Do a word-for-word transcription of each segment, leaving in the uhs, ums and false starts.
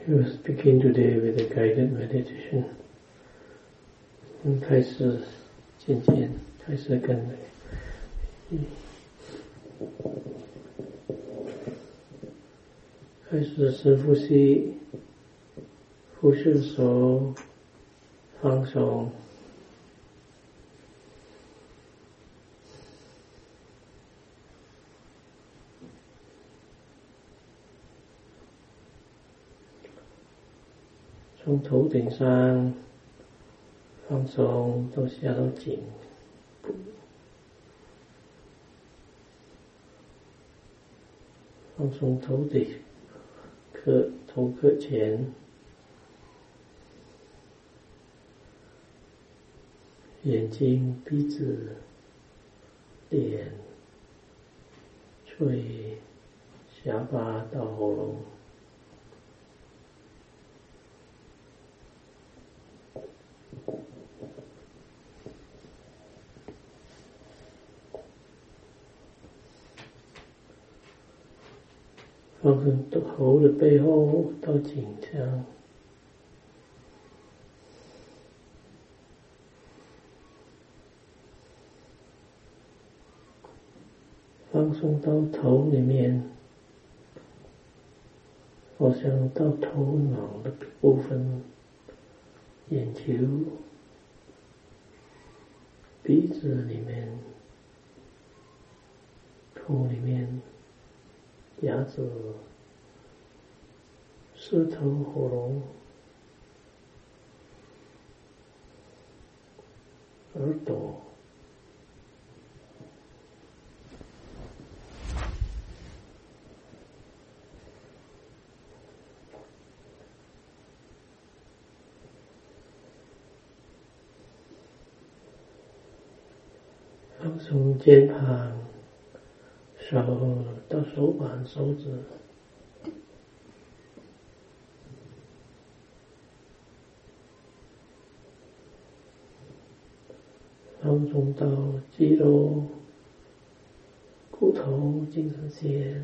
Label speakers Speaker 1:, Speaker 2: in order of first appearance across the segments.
Speaker 1: Let's begin today with a guided meditation. 我们开始，渐渐开始跟嗯，开始深呼吸，呼吸的时候放松，从头顶上放松到下到颈部，放松头顶壳头壳前，眼睛、鼻子、脸、嘴、下巴到喉咙。放松头的背后到颈项，放松到头里面，好像到头脑的部分，眼球、鼻子里面、头里面。牙齿、舌头、喉咙、耳朵，放松肩膀。手到手腕、手指，放松到肌肉、骨头、精神线，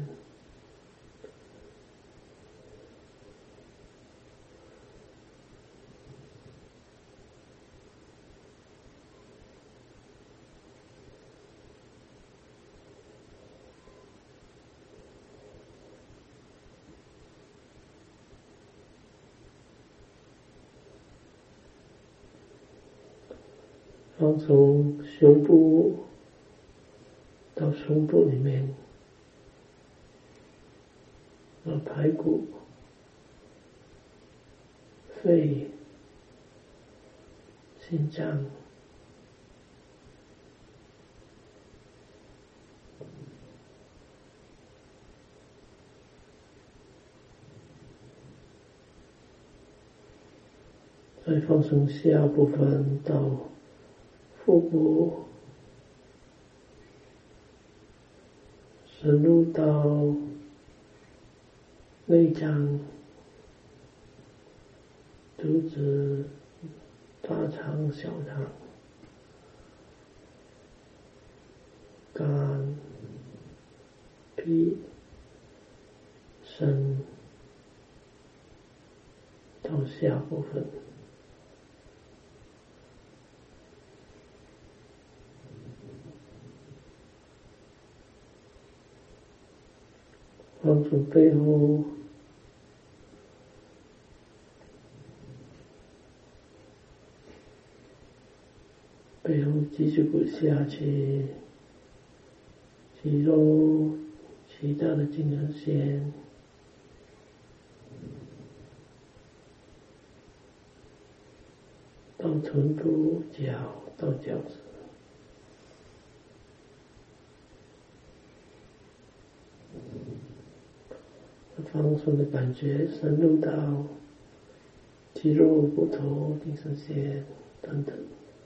Speaker 1: 放松胸部到胸部里面，到排骨、肺、心脏，再放松下部分到腹部，深入到内脏、肚子、大肠、小肠、肝、脾、肾，到下部分。放松背后，背后脊椎骨下去，肌肉、其他的精神线，到臀部、脚到脚趾。放松的感觉深入到肌肉、骨头、精神线等等。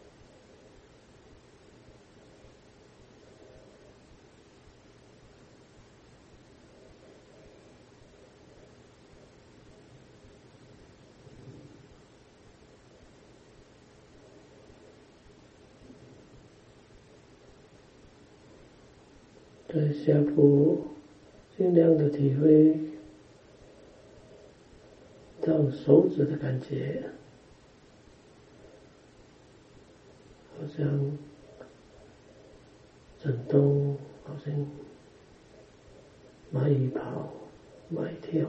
Speaker 1: 在下部尽量的体会到手指的感觉，好像震动，好像蚂蚁跑、蚂蚁跳。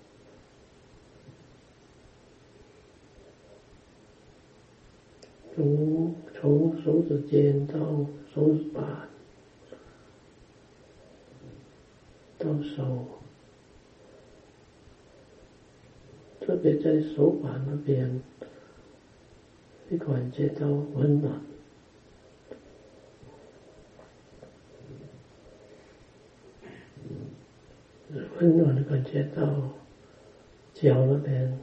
Speaker 1: 从从手指尖到手指板，到手，特别在手板那边，会感觉到温暖。温暖的感觉到脚那边，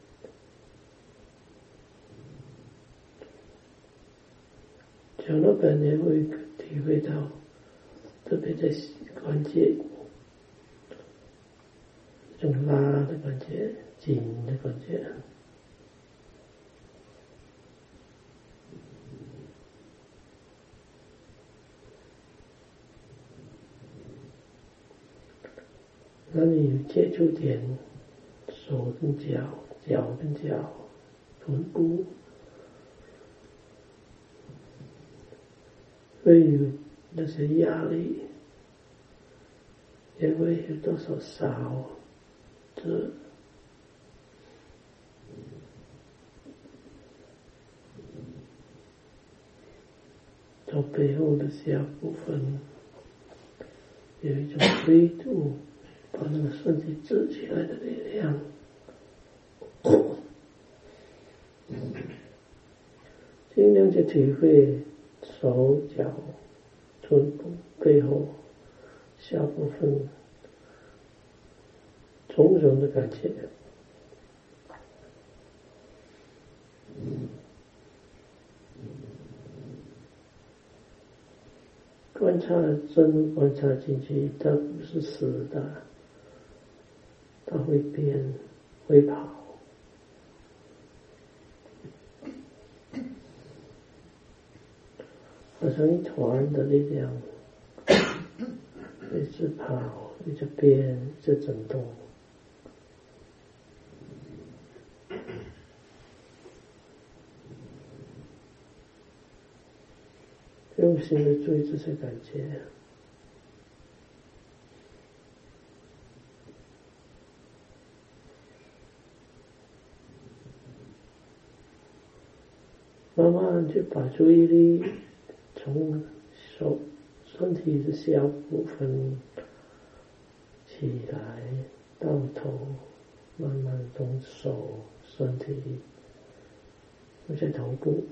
Speaker 1: 脚那边也会体会到，特别在关节，这种拉的感觉、紧的感觉。那你接触点手跟脚，脚跟脚，臀部，会有那些压力，也会有多少少这到背后的下部分，有一种推动，把那个身体支起来的力量。尽量去体会手脚、臀部、背后、下部分从容的感觉。观察真观察进去，它不是死的，它会变，会跑。好像一团的力量，一直跑，一直变，一直震动。用心的注意这些感觉，慢慢就把注意力从手身体的下部分起来，到头，慢慢从手身体，而且头部，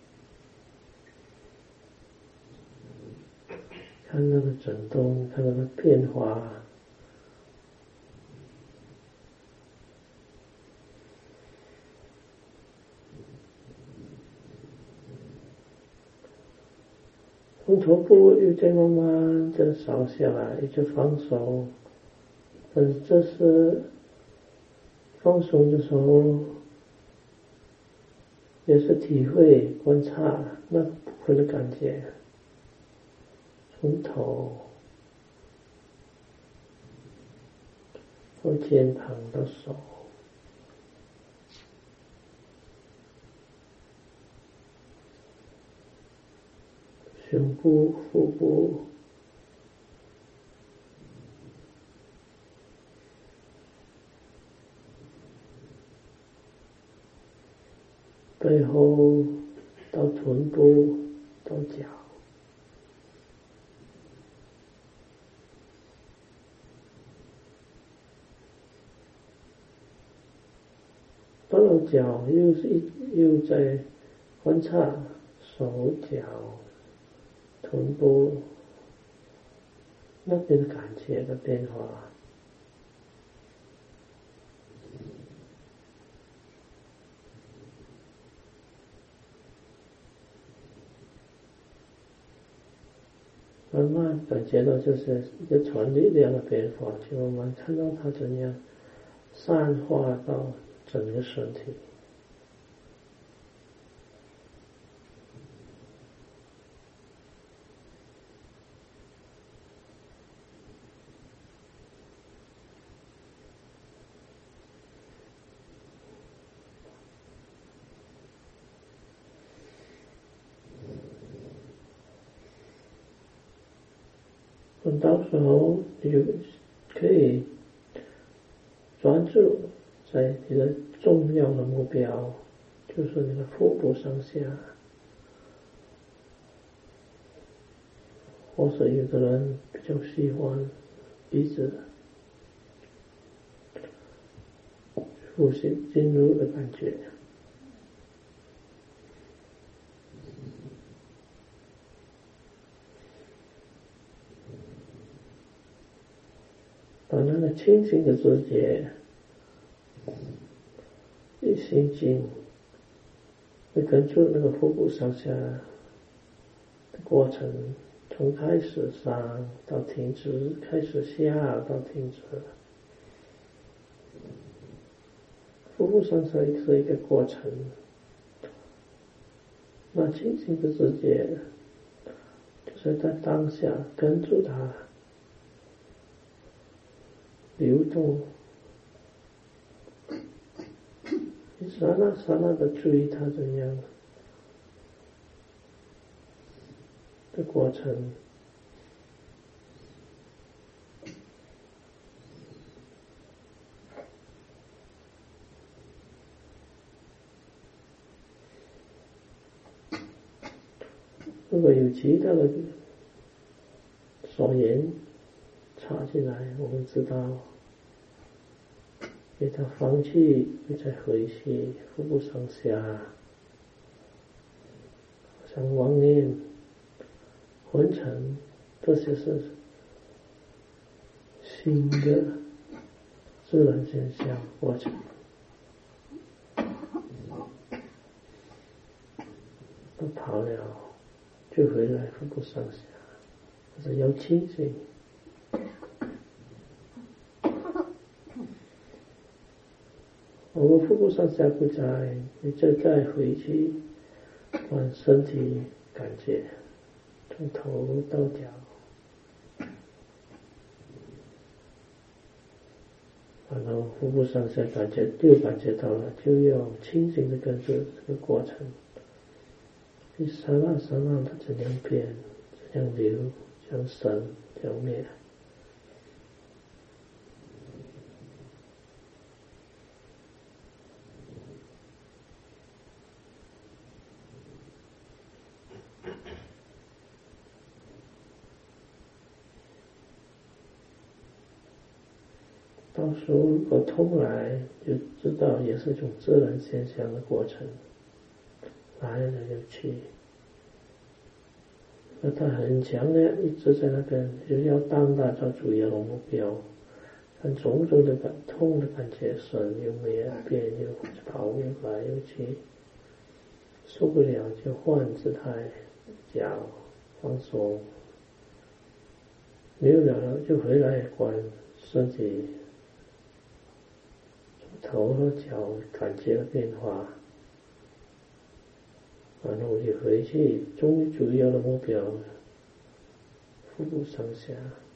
Speaker 1: 看那个震动，看那个变化。从头部又再慢慢的扫下来，一直放手。但是这是放松的时候，也是体会观察那部分的感觉，从头到肩膀到手，胸部、腹部，背后到臀部到脚，到了脚又是一又在观察手脚臀部那边的感觉的变化。慢慢感觉到就是一个传力量的变化，就慢慢看到它怎样散化到整个身体。 到时候你就可以专注在你的重要的目标，就是你的腹部上下。或是有的人比较喜欢鼻子呼吸进入的感觉，把那个清醒的直觉一心静，会跟住那个腹部上下的过程，从开始上到停止，开始下到停止，腹部上下是一个过程。那清醒的直觉就是在当下跟住它流动，你刹那刹那的注意它怎样的过程。如果有其他的所言插进来，我们知道给它放弃，再回吸，腹部上下，像妄念、昏沉，这些是新的自然现象过程。都跑了，就回来腹部上下，可是要清醒。我们腹部上下不在，你就再回去往身体感觉，从头到脚，然后腹部上下感觉又感觉到了，就要清醒的跟着这个过程。你刹那刹那的怎样变，怎样流，怎样生，怎样灭。到时候如果通来，就知道也是一种自然现象的过程，来了就去。那他很强烈，一直在那边，就要当大他主要的目标，看种种的感痛的感觉，生又灭，变又跑又来又去，受不了就换姿态，脚放松，没有了就回来管身体，从头和脚感觉的变化。然后就回去，终于主要的目标，腹部上下。